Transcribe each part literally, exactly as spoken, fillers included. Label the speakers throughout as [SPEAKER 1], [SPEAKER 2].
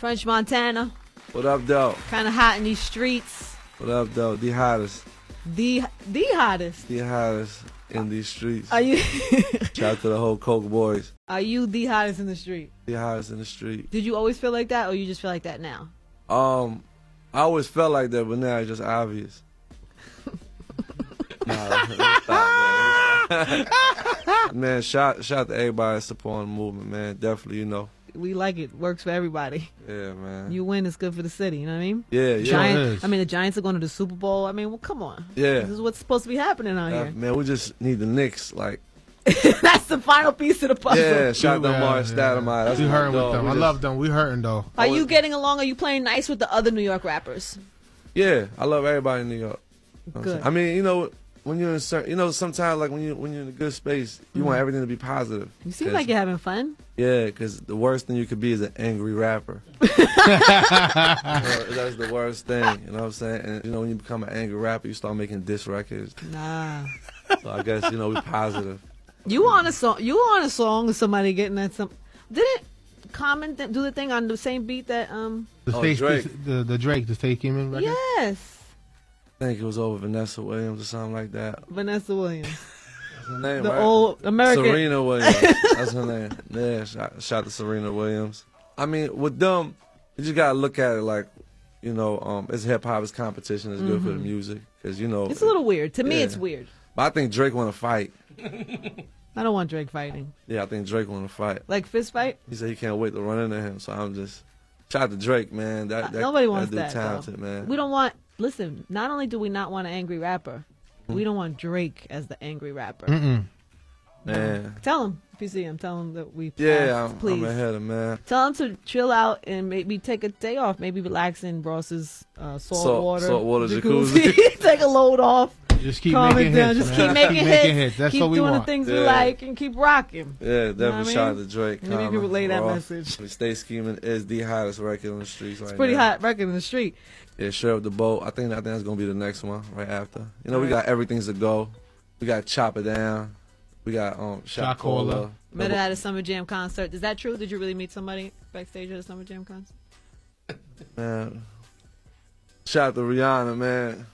[SPEAKER 1] French Montana.
[SPEAKER 2] What up, though?
[SPEAKER 1] Kind of hot in these streets.
[SPEAKER 2] What up, though? The hottest.
[SPEAKER 1] The the hottest.
[SPEAKER 2] The hottest in these streets.
[SPEAKER 1] Are you?
[SPEAKER 2] Shout out to the whole Coke boys.
[SPEAKER 1] Are you the hottest in the street?
[SPEAKER 2] The hottest in the street.
[SPEAKER 1] Did you always feel like that, or you just feel like that now?
[SPEAKER 2] Um, I always felt like that, but now it's just obvious. Nah, stop, man. Man, shout shout to everybody supporting the movement, man. Definitely, you know.
[SPEAKER 1] We like it. Works for everybody.
[SPEAKER 2] Yeah, man.
[SPEAKER 1] You win, it's good for the city. You know what I mean?
[SPEAKER 2] Yeah, yeah.
[SPEAKER 1] Giant, I mean, the Giants are going to the Super Bowl. I mean, well, come on.
[SPEAKER 2] Yeah.
[SPEAKER 1] This is what's supposed to be happening out
[SPEAKER 2] Uh,
[SPEAKER 1] here.
[SPEAKER 2] man, we just need the Knicks, like.
[SPEAKER 1] That's the final piece of the puzzle.
[SPEAKER 2] Yeah, shout out to
[SPEAKER 3] Yeah,
[SPEAKER 2] Mark
[SPEAKER 3] yeah.
[SPEAKER 2] Stoudemire. That's
[SPEAKER 3] We
[SPEAKER 2] my
[SPEAKER 3] hurting with
[SPEAKER 2] dog.
[SPEAKER 3] them.
[SPEAKER 2] We
[SPEAKER 3] I
[SPEAKER 2] just-
[SPEAKER 3] love them. We hurting though.
[SPEAKER 1] Are you getting along? Are you playing nice with the other New York rappers?
[SPEAKER 2] Yeah, I love everybody in New York. You know what I'm
[SPEAKER 1] Good.
[SPEAKER 2] saying? I mean, you know, when you're in certain, you know, sometimes like when you when you're in a good space, you
[SPEAKER 1] Mhm.
[SPEAKER 2] want everything to be positive.
[SPEAKER 1] You seem
[SPEAKER 2] 'Cause-
[SPEAKER 1] like you're having fun.
[SPEAKER 2] Yeah, because the worst thing you could be is an angry rapper. You know, that's the worst thing. You know what I'm saying? And you know, when you become an angry rapper, you start making diss records.
[SPEAKER 1] Nah.
[SPEAKER 2] So I guess you know we positive.
[SPEAKER 1] You on a song? You on a song with somebody getting at some? Didn't Common th- do the thing on the same beat that um?
[SPEAKER 3] The
[SPEAKER 2] Oh,
[SPEAKER 3] Stay,
[SPEAKER 2] Drake.
[SPEAKER 3] The, the the Drake, the Stay Keeman record.
[SPEAKER 1] Yes,
[SPEAKER 2] I think it was over Vanessa Williams or something like that.
[SPEAKER 1] Vanessa Williams,
[SPEAKER 2] That's her name,
[SPEAKER 1] the
[SPEAKER 2] right?
[SPEAKER 1] old American.
[SPEAKER 2] Serena Williams. That's her name. Yeah, shout, shout to Serena Williams. I mean, with them, you just gotta look at it like, you know, um, it's hip hop, it's competition, it's good for the
[SPEAKER 1] Mhm.
[SPEAKER 2] music, because you know.
[SPEAKER 1] It's a little weird to me.
[SPEAKER 2] Yeah.
[SPEAKER 1] It's weird.
[SPEAKER 2] But I think Drake want to fight.
[SPEAKER 1] I don't want Drake fighting.
[SPEAKER 2] Yeah, I think Drake want to fight.
[SPEAKER 1] Like fist fight.
[SPEAKER 2] He said he can't wait to run into him. So I'm just shout out to Drake, man. That, that
[SPEAKER 1] Nobody wants
[SPEAKER 2] that.
[SPEAKER 1] that.
[SPEAKER 2] Dude talented,
[SPEAKER 1] though.
[SPEAKER 2] man.
[SPEAKER 1] We don't want. Listen, not only do we not want an angry rapper,
[SPEAKER 2] Hmm.
[SPEAKER 1] we don't want Drake as the angry rapper.
[SPEAKER 3] Mm-mm.
[SPEAKER 2] Man.
[SPEAKER 1] Tell him if you see him. Tell him that we.
[SPEAKER 2] Yeah,
[SPEAKER 1] uh,
[SPEAKER 2] I'm,
[SPEAKER 1] please.
[SPEAKER 2] I'm ahead of man.
[SPEAKER 1] Tell him to chill out and maybe take a day off. Maybe relax in Ross's uh, salt,
[SPEAKER 2] Salt-
[SPEAKER 1] water,
[SPEAKER 2] saltwater jacuzzi.
[SPEAKER 1] take a load off.
[SPEAKER 3] Just keep
[SPEAKER 1] calm
[SPEAKER 3] making
[SPEAKER 1] it down.
[SPEAKER 3] hits.
[SPEAKER 1] Just
[SPEAKER 3] man.
[SPEAKER 1] keep making hits.
[SPEAKER 3] That's
[SPEAKER 1] keep
[SPEAKER 3] what we
[SPEAKER 1] doing
[SPEAKER 3] want.
[SPEAKER 1] the things we
[SPEAKER 2] Yeah.
[SPEAKER 1] like and keep rocking.
[SPEAKER 2] Yeah,
[SPEAKER 1] You know
[SPEAKER 2] definitely
[SPEAKER 1] what I
[SPEAKER 2] shout out
[SPEAKER 1] mean?
[SPEAKER 2] to Drake.
[SPEAKER 1] Maybe you can
[SPEAKER 2] Common,
[SPEAKER 1] relay that
[SPEAKER 2] Ross.
[SPEAKER 1] message.
[SPEAKER 2] Stay Scheming is the hottest record on the streets right
[SPEAKER 1] It's pretty
[SPEAKER 2] now.
[SPEAKER 1] hot record in the street.
[SPEAKER 2] Yeah, Share Up the Boat. I think I think that's gonna be the next one right after. You know, we
[SPEAKER 1] Alright.
[SPEAKER 2] got Everything's a Go. We got Chop It Down. We got um Shot
[SPEAKER 3] Shot Caller.
[SPEAKER 2] Caller.
[SPEAKER 1] Met her at a Summer Jam concert. Is that true? Did you really meet somebody backstage at a Summer Jam concert?
[SPEAKER 2] Man. Shout out to Rihanna, man.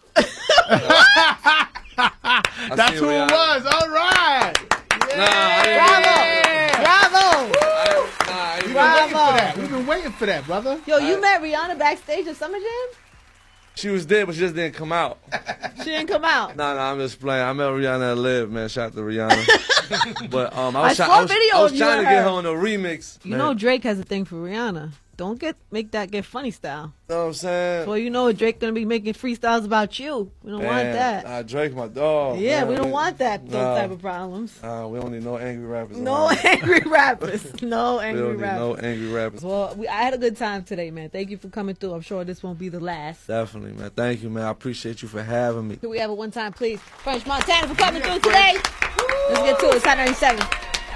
[SPEAKER 2] I
[SPEAKER 3] That's
[SPEAKER 2] seen
[SPEAKER 3] who it
[SPEAKER 2] Rihanna.
[SPEAKER 3] was. All right.
[SPEAKER 2] Nah, I didn't
[SPEAKER 1] Bravo! Bravo!
[SPEAKER 2] Nah, I
[SPEAKER 3] We've
[SPEAKER 2] ain't-
[SPEAKER 3] been waiting
[SPEAKER 1] Bravo.
[SPEAKER 3] for that. We've been waiting for that, brother.
[SPEAKER 1] Yo, you
[SPEAKER 2] I-
[SPEAKER 1] met Rihanna backstage at Summer Jam?
[SPEAKER 2] She was there, but she just didn't come out.
[SPEAKER 1] She didn't come out.
[SPEAKER 2] Nah, nah, I'm just playing. I met Rihanna at Live, man. Shout out to Rihanna. But um, I
[SPEAKER 1] I
[SPEAKER 2] was, try-
[SPEAKER 1] saw
[SPEAKER 2] I was,
[SPEAKER 1] video
[SPEAKER 2] I was
[SPEAKER 1] of you
[SPEAKER 2] trying
[SPEAKER 1] and
[SPEAKER 2] to get
[SPEAKER 1] her.
[SPEAKER 2] her on a remix.
[SPEAKER 1] You
[SPEAKER 2] man.
[SPEAKER 1] know Drake has a thing for Rihanna. Don't get make that get funny style.
[SPEAKER 2] You know what I'm saying?
[SPEAKER 1] Well, you know Drake gonna be making freestyles about you. We don't want
[SPEAKER 2] Man,
[SPEAKER 1] that.
[SPEAKER 2] Uh, Drake, my dog.
[SPEAKER 1] yeah,
[SPEAKER 2] man.
[SPEAKER 1] we don't want that. Those
[SPEAKER 2] Nah.
[SPEAKER 1] type of problems.
[SPEAKER 2] Uh, we don't need no angry rappers.
[SPEAKER 1] No
[SPEAKER 2] around.
[SPEAKER 1] angry rappers. No
[SPEAKER 2] We
[SPEAKER 1] angry
[SPEAKER 2] don't need no
[SPEAKER 1] rappers.
[SPEAKER 2] angry rappers.
[SPEAKER 1] Well, we, I had a good time today, man. Thank you for coming through. I'm sure this won't be the last.
[SPEAKER 2] Definitely, man. Thank you, man. I appreciate you for having me.
[SPEAKER 1] Can we have it one time, please? French Montana for coming through today. Let's get to it. It's Hot ninety-seven.